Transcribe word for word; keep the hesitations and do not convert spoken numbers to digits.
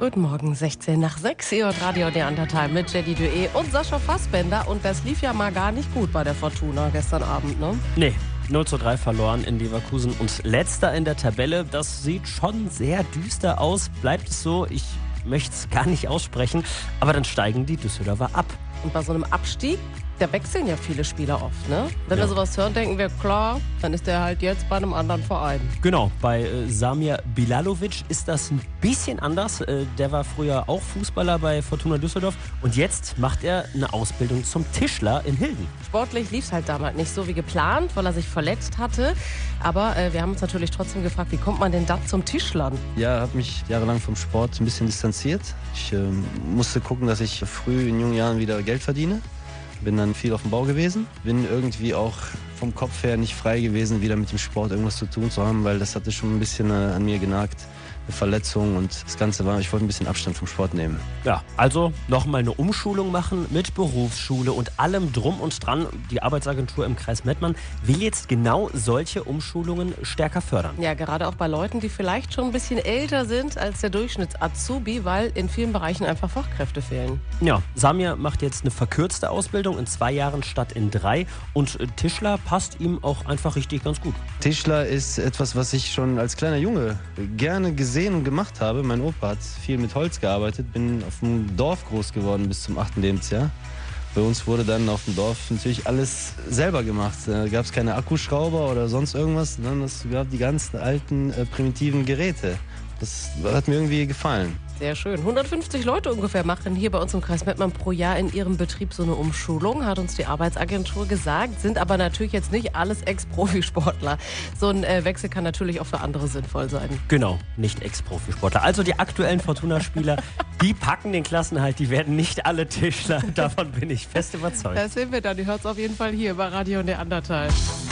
Guten Morgen, sechzehn nach sechs hier und Radio Neandertal mit Jenny Dué und Sascha Fassbender. Und das lief ja mal gar nicht gut bei der Fortuna gestern Abend, ne? Nee, null zu drei verloren in Leverkusen und letzter in der Tabelle. Das sieht schon sehr düster aus. Bleibt es so, ich möchte es gar nicht aussprechen, aber dann steigen die Düsseldorfer ab. Und bei so einem Abstieg, da wechseln ja viele Spieler oft, ne? Wenn Ja. wir sowas hören, denken wir, klar, dann ist der halt jetzt bei einem anderen Verein. Genau, bei äh, Samir Bilalovic ist das ein bisschen anders. Äh, der war früher auch Fußballer bei Fortuna Düsseldorf und jetzt macht er eine Ausbildung zum Tischler in Hilden. Sportlich lief es halt damals nicht so wie geplant, weil er sich verletzt hatte. Aber äh, wir haben uns natürlich trotzdem gefragt, wie kommt man denn da zum Tischlern? Ja, habe mich jahrelang vom Sport ein bisschen distanziert. Ich äh, musste gucken, dass ich früh in jungen Jahren wieder Geld verdiene. Bin dann viel auf dem Bau gewesen. Bin irgendwie auch vom Kopf her nicht frei gewesen, wieder mit dem Sport irgendwas zu tun zu haben, weil das hatte schon ein bisschen äh, an mir genagt. Eine Verletzung und das Ganze war, ich wollte ein bisschen Abstand vom Sport nehmen. Ja, also nochmal eine Umschulung machen mit Berufsschule und allem drum und dran. Die Arbeitsagentur im Kreis Mettmann will jetzt genau solche Umschulungen stärker fördern. Ja, gerade auch bei Leuten, die vielleicht schon ein bisschen älter sind als der Durchschnitts-Azubi, weil in vielen Bereichen einfach Fachkräfte fehlen. Ja, Samir macht jetzt eine verkürzte Ausbildung in zwei Jahren statt in drei und äh, Tischler passt ihm auch einfach richtig ganz gut. Tischler ist etwas, was ich schon als kleiner Junge gerne gesehen und gemacht habe. Mein Opa hat viel mit Holz gearbeitet, bin auf dem Dorf groß geworden bis zum achten Lebensjahr. Bei uns wurde dann auf dem Dorf natürlich alles selber gemacht. Da gab es keine Akkuschrauber oder sonst irgendwas, sondern es gab die ganzen alten, äh, primitiven Geräte. Das hat mir irgendwie gefallen. Sehr schön. hundertfünfzig Leute ungefähr machen hier bei uns im Kreis Mettmann pro Jahr in ihrem Betrieb so eine Umschulung, hat uns die Arbeitsagentur gesagt, sind aber natürlich jetzt nicht alles Ex-Profisportler. So ein äh, Wechsel kann natürlich auch für andere sinnvoll sein. Genau, nicht Ex-Profisportler. Also die aktuellen Fortuna-Spieler, die packen den Klassenhalt, die werden nicht alle Tischler. Davon bin ich fest überzeugt. Das sehen wir dann. Die hört es auf jeden Fall hier bei Radio Neandertal.